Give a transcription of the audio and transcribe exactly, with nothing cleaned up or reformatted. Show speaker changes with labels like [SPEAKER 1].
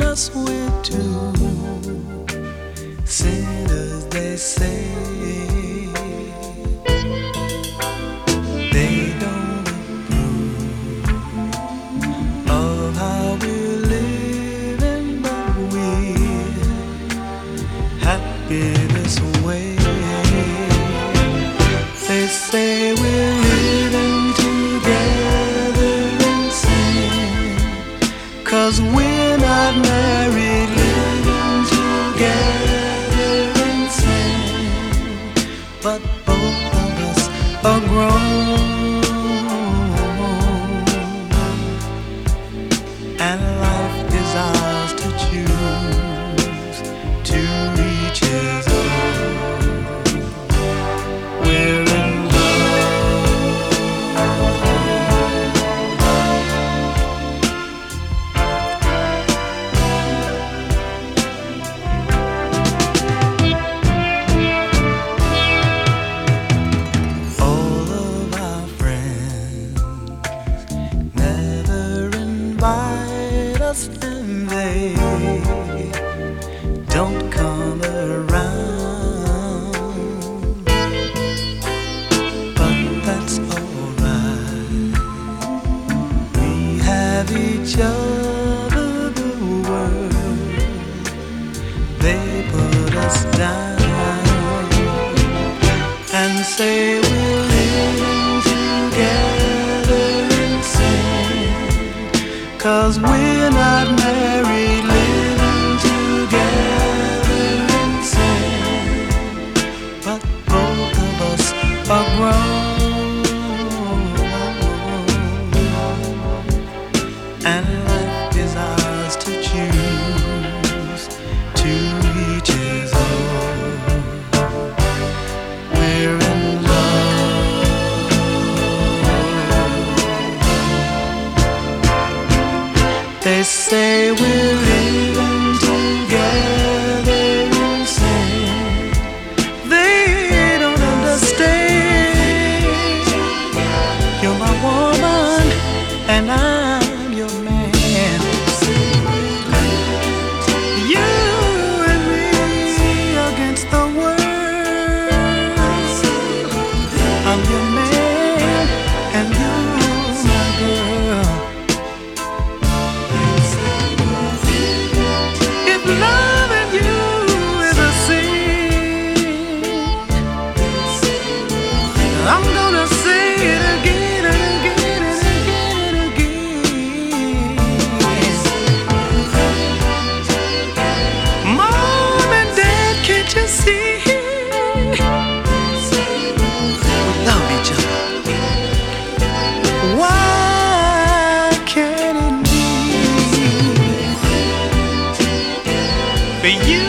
[SPEAKER 1] us went to sinners, they say. They don't approve of how we're living, but we're happy this way. They say we're living together in sin, 'cause we're not married, living together in sin. But both of us are grown, and life is ours to choose. To each his own. We're in invite us and they don't come around, but that's alright. We have each other, the world they put us down and say we're living together in sin, 'cause we're not married, living together in sin. But both of us are grown, and life is ours to choose. To each his own. We're in They say we're living together in sin. They don't understand. You're my woman and I'm your man. You and me against the world. I'm your man and you're my girl. Loving you is a sin. I'm gonna say it again and again and again and again. Mom and Dad, can't you see? We love each other. Why can't it be? For you